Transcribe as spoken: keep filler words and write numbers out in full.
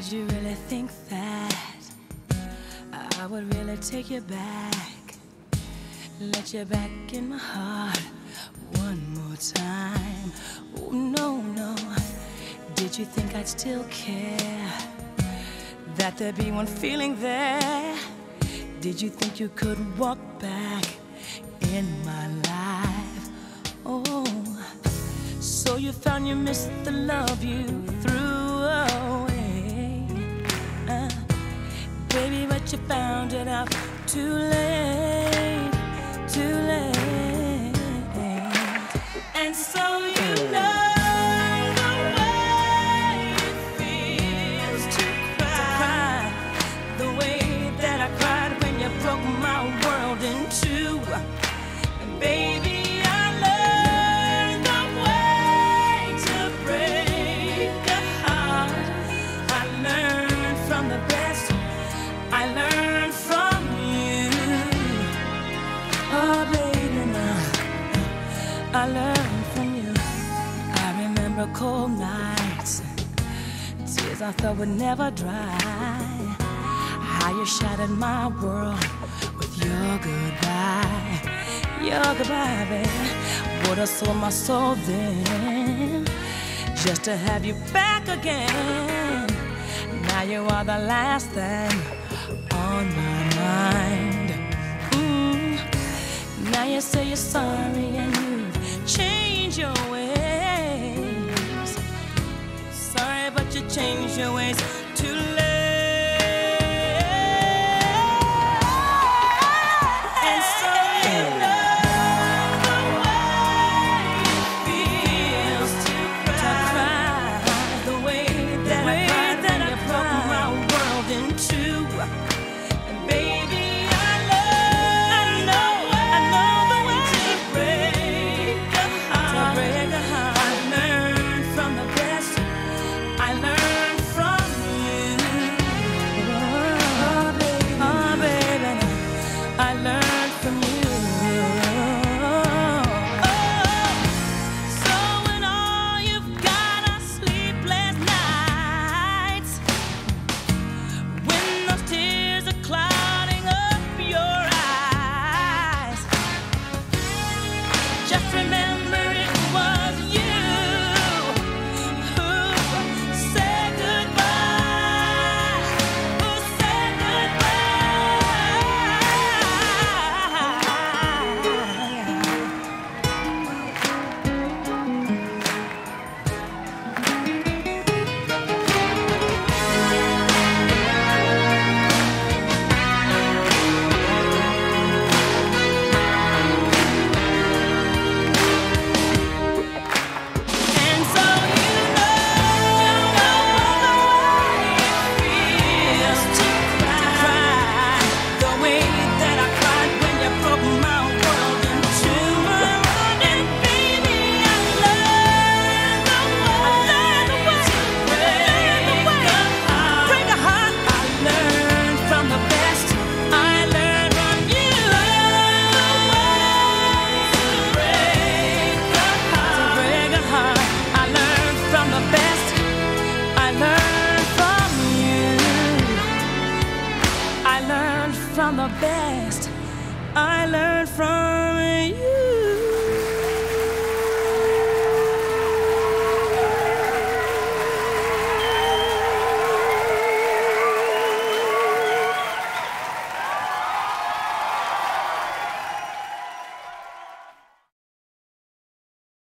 Did you really think that I would really take you back, let you back in my heart one more time? Oh, no, no. Did you think I'd still care, that there'd be one feeling there? Did you think you could walk back in my life? Oh, so you found you missed the love you threw away, uh, baby, but you found it out too late, too late. And so you know the way it feels to cry, the way that I cried when you broke my world in two. And baby, I learned from you. I remember cold nights, tears I thought would never dry. How you shattered my world with your goodbye, your goodbye, baby. Would have sold my soul then, just to have you back again. Now you are the last thing on my mind. Mm. Now you say you're sorry and you change your ways. Sorry, but you changed your ways too late. And so you know the way it feels to cry, the way that I cried when you broke my world in two. And baby, I love, I know, I know the way to break. I learned from the best. I learned from you. Oh, baby, oh, baby, I learned from you. Oh, so when all you've got are sleepless nights, when those tears are clouding up your eyes, just remember it was you who said goodbye, who said And so you know the way it feels to cry, the way that I cried when you broke my world in two. And baby, I learned the way to break a heart. I learned from the best. I learned from you. Break a heart, break a heart. I learned from the best. I learned from you. I learned from the best. I learned from you.